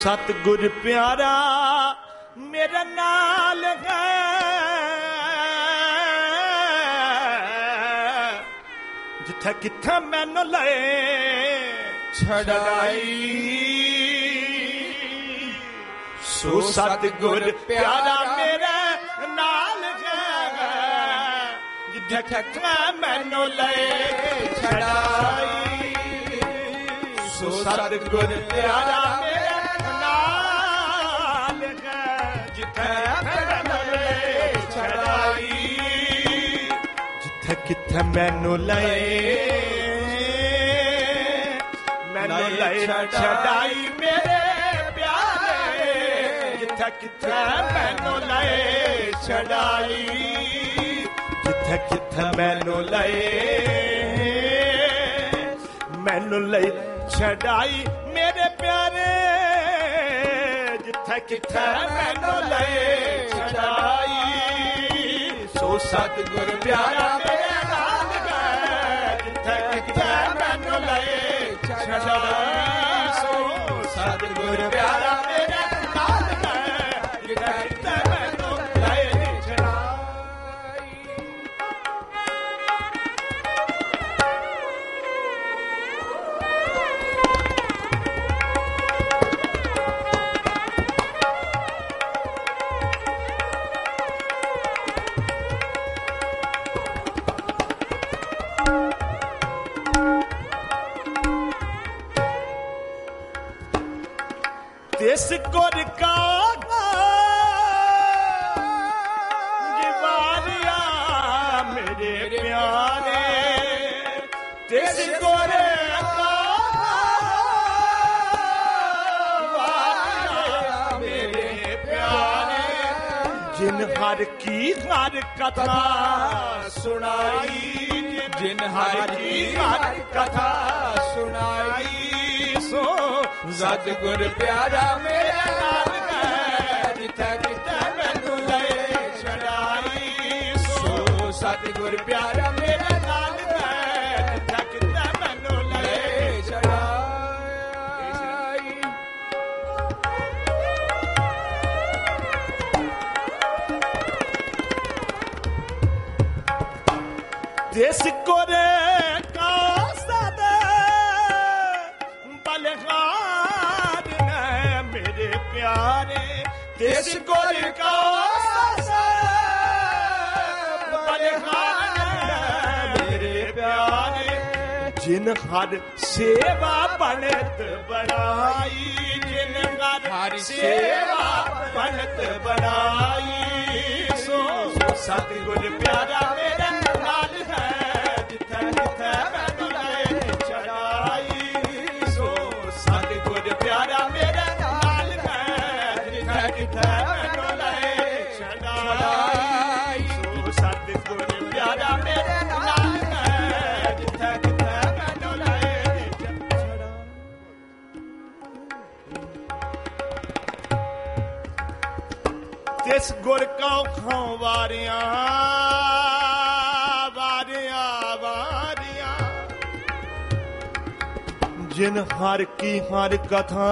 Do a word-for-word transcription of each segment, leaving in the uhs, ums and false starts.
सतगुर प्यारा मेरा नाल है, जिथे किथे मैनू ले छड़ाई। सो सतगुर प्यारा मेरा नाल है, जिथे किथे मैनू ले छड़ाई। सो सतगुर प्यारा किथे मैनू लए मैनू लए छड़ाई मेरे प्यारे, जिथे किथे मैनू लए छड़ाई। जिथे किथे मैनू लए मैनू लए छड़ाई मेरे प्यारे, जिथे किथे मैनू लए छड़ाई। सो सतगुर प्यारा मेरे नाल है, जिथे किथे मैनू लए छड़ाई। सो सतगुर प्यारा मेरे नाल है, जिथे किथे मैनू लए छड़ाई। तिस गुर का जिवारिया मेरे प्यारे, तिस गुर का जिवारिया मेरे प्यारे, जिन हर की हर कथा सुनाई, जिन हर की हर कथा सुनाई। सो सतगुर प्यारा मेरे नाल है, जिथे किथे मैनू लए छड़ाई। सो सतगुर प्यारा मेरे नाल है, जिथे किथे मैनू लए छड़ाई। जिस गुर का सदा बलहार ने मेरे प्यारे, जिस गुर का बलहार मेरे प्यारे, जिन हर सेवा बनत बनाई, जिन हर सेवा बनत बनाई। सो सतगुर प्यारा मेरे नाल है, जिथे जिथे मैनू लए छड़ाई। सो सतगुर प्यारा मेरे नाल है, जिथे जिथे मैनू लए छड़ाई। सो सतगुर प्यारा मेरे नाल है, जिथे जिथे मैनू लए छड़ाई। तिस गुर का खां वारियां वारियां वारियां, जिन हर की हर कथा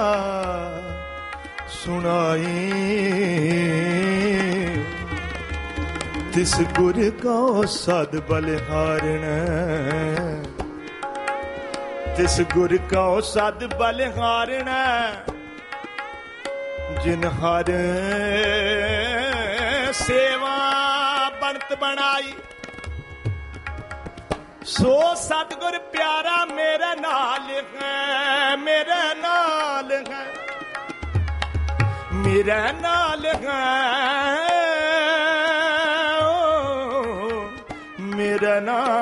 सुनाई। तिस गुर का सद बलिहारण, तिस गुर का सद बलिहारण, जिन हर सेवा बनत बनाई। सो सतगुर प्यारा मेरे नाल है, मेरे नाल है, मेरे नाल है, मेरे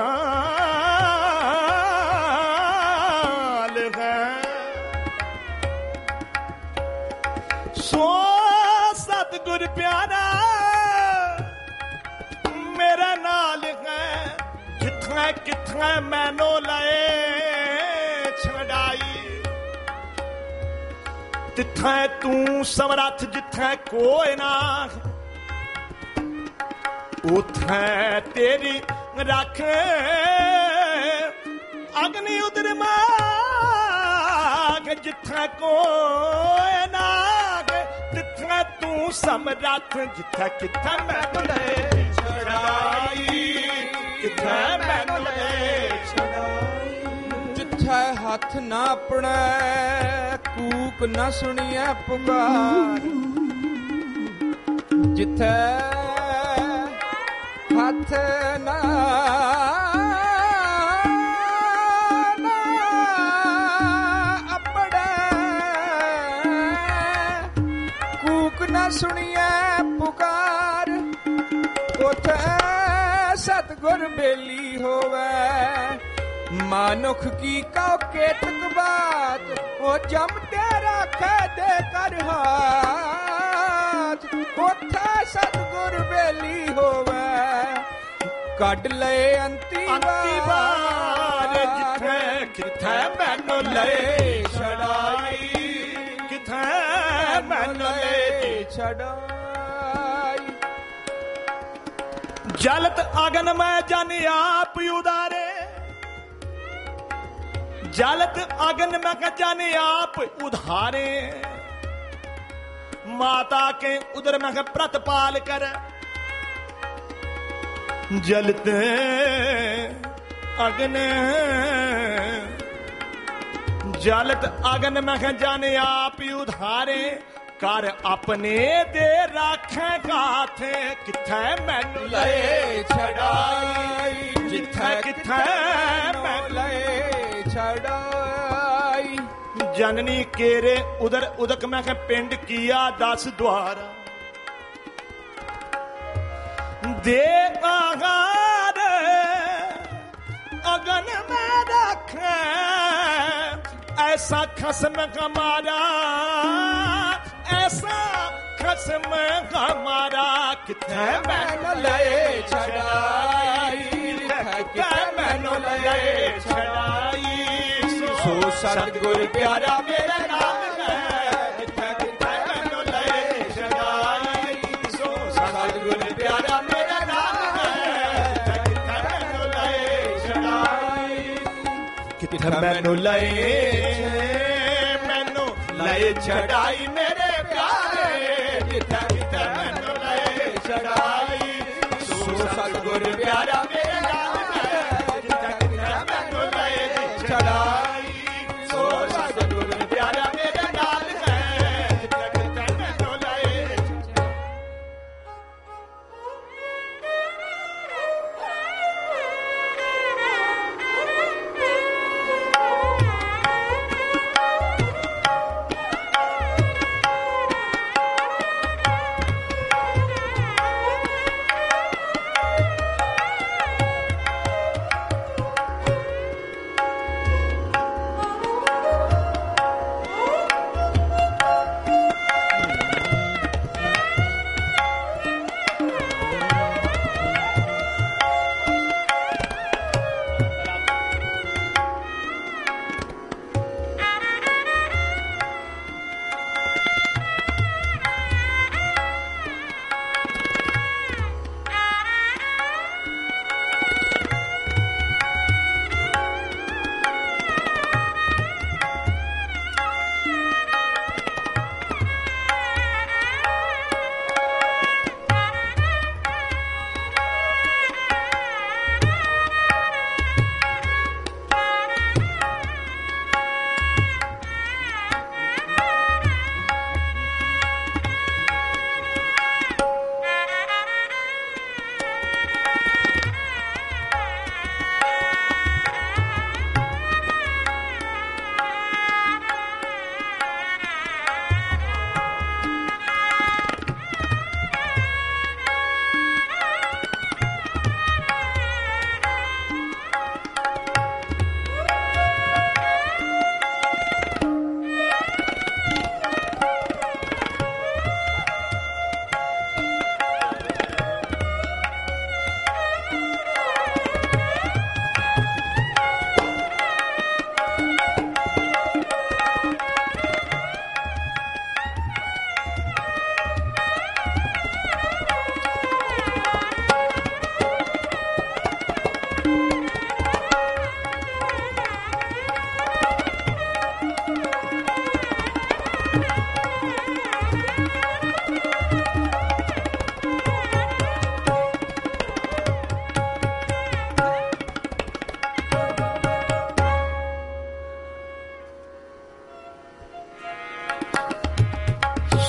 नाल है। सो सतगुर प्यारा मेरा नाल है, जिथे किथे मैनू लए छड़ाई। तिथे तू समरथ, जिथे कोई ना, उथे तेरी रख अग्नि उदर माग ਕਿ ਜਿੱਥੇ ਕੋਈ ਨਾ ਗੇ, ਜਿੱਥੇ ਤੂੰ ਸਮਰੱਥ, ਜਿੱਥੇ ਕਿੱਥੇ ਮੈਨੂੰ ਲੈ ਛੜਾਈ, ਕਿੱਥੇ ਮੈਨੂੰ ਲੈ ਛੜਾਈ। ਜਿੱਥੇ ਹੱਥ ਨਾ ਆਪਣੇ ਕੂਕ ਨਾ ਸੁਣੀਐ ਪੁਕਾਰ, ਜਿੱਥੇ ਹੱਥ ਨਾ ਸੁਣੀਐ ਪੁਕਾਰ, ਉਥੇ ਸਤਿਗੁਰ ਬੇਲੀ ਹੋਵੇ। ਮਾਨੁਖ ਕੀ ਕਉ ਕੇਤਕ ਬਾਤ, ਉਹ ਜਮ ਤੇ ਰਾਖੈ ਦੇ ਕਰ ਹਾਥ। ਉਥੇ ਸਤਿਗੁਰ ਬੇਲੀ ਹੋਵੇ, ਕੱਢ ਲਏ ਅੰਤੀ ਵਾਰ, ਜਿੱਥੇ ਕਿੱਥੇ ਮੈਨੂੰ ਲੈ ਛੜਾਈ, ਕਿੱਥੇ ਮੈਨੂੰ ਲੈ ਛੜਾਈ। ਜਲਤ ਅਗਨ ਮੈਂ ਜਨ ਆਪ ਉਦਾਰੇ, ਜਲਤ ਅਗਨ ਮੈਂ ਜਨ ਆਪ ਉਧਾਰੇ। ਮਾਤਾ के उदर में प्रतपाल कर, जलत अगन जलत अगन में जाने आप उधारे। कर अपने दे राखे गाथे, किथे मैनू ले छड़ाई, जिथे किथे मैनू ले छड़ाई। जननी केरे उधर उदक मैं पिंड किया दस द्वार, दे आगार अगन में रखे, ऐसा खसम हमारा, ऐसा खसम हमारा। किथे मैनू ले छड़ाई, किथे मैनू ले छड़ाई। सो सतगुर प्यारा मेरा नाम है, किथे किथे मैनू ले छड़ाई। सो सतगुर प्यारा मेरा नाम है, किथे मैनू ले छड़ाई। किथे मैनू ले मैनू ले छड़ाई मेरे प्यारे, किथे किथे मैनू ले छड़ाई। सो सतगुर प्यारा मेरा नाम है, किथे किथे मैनू ले छड़ाई।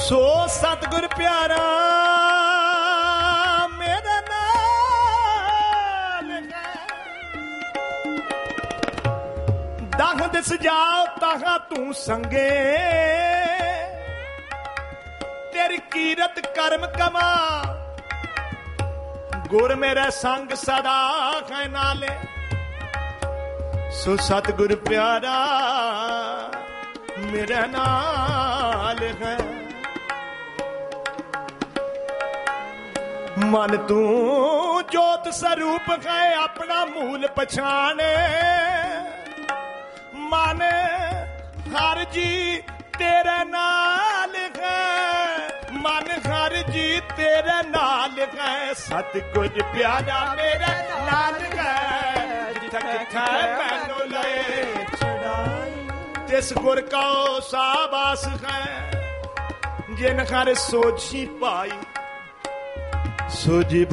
ਸੋ ਸਤਿਗੁਰ ਪਿਆਰਾ ਮੇਰੇ ਨਾਲ ਹੈ। ਦਾਹ ਦਿਸ ਜਾਓ ਤਾਹਾਂ ਤੂੰ ਸੰਗੇ, ਤੇਰੀ ਕੀਰਤ ਕਰਮ ਕਮਾ, ਗੁਰ ਮੇਰੇ ਸੰਗ ਸਦਾ ਹੈ ਨਾਲੇ। ਸੋ ਸਤਿਗੁਰ ਪਿਆਰਾ ਮੇਰੇ ਨਾਲ ਹੈ। ਮਨ ਤੂੰ ਜੋਤ ਸਰੂਪ ਹੈ ਆਪਣਾ ਮੂਲ ਪਛਾਣੇ। ਮਨ ਹਰ ਜੀ ਤੇਰੇ ਨਾਲ ਹੈ, ਮਨ ਹਰ ਜੀ ਤੇਰੇ ਨਾਲ ਹੈ। ਸਤਿਗੁਰ ਪਿਆਰਾ ਮੇਰੇ ਨਾਲ ਹੈ, ਜਿੱਥੇ ਜਿੱਥੇ ਮੈਨੂੰ ਲਏ ਛੁਡਾਈ। ਤਿਸ ਗੁਰ ਕਾ ਸਾਬਾਸ ਹੈ, ਜਿਨ ਹਰ ਸੋਝੀ ਪਾਈ। ਸੋਝੀ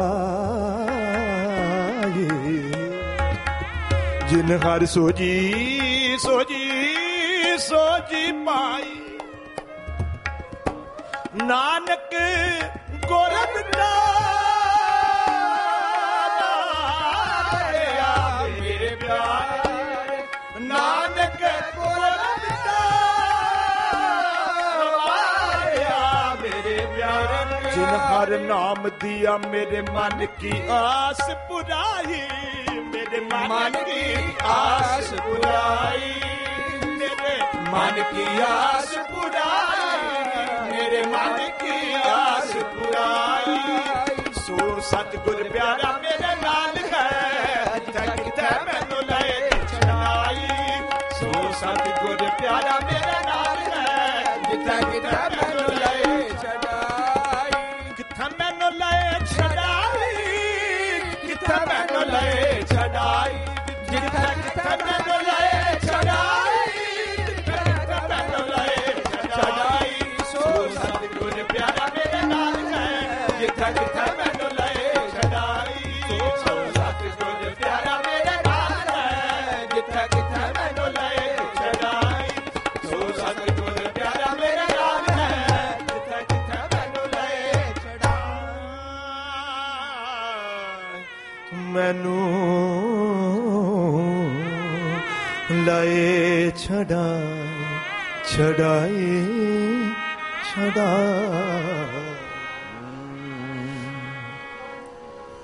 ਪਾਈ ਜਿਨ ਹਰ ਸੋਝੀ ਸੋਝੀ ਸੋਝੀ ਪਾਈ। ਨਾਨਕ ਗੁਰਬਿਦਾਰਿਆ ਮੇਰੇ ਪਿਆਰੇ, ਨਾਨਕ ਗੁਰਬਿਦਾਰਿਆ ਮੇਰੇ ਪਿਆਰੇ। ਜਿਨ ਹਰ ਨਾਮ ਦਿਆ ਮੇਰੇ ਮਨ ਕੀ ਆਸ ਪੁਰਾਈ, ਮੇਰੇ ਮਨ की आस पुराई, मेरे मन की आस पुराई, मेरे मन की आस पुराई। सो सतगुर प्यारा मेरे नाल है, जिथे किथे मैनू लए छड़ाई। सो सतगुर प्यारा मेरे नाल है, जिथे किथे मैनू लए छड़ाई। किथे मैनू लए छड़ाई, किथे मैनू लए छड़ाई। जिथे किथे मैनू लए छड़ाई, जिथे किथे मैनू लए छड़ाई। सो सतगुर प्यारा मेरे नाल है, जिथे किथे मैनू लए छड़ाई। सो सतगुर प्यारा मेरे नाल है, जिथे किथे मैनू लए छड़ाई। सो सतगुर प्यारा मेरे नाल है, जिथे किथे मैनू लए छड़ाई। मैनू लाए छड़ा छड़ाए छड़ा।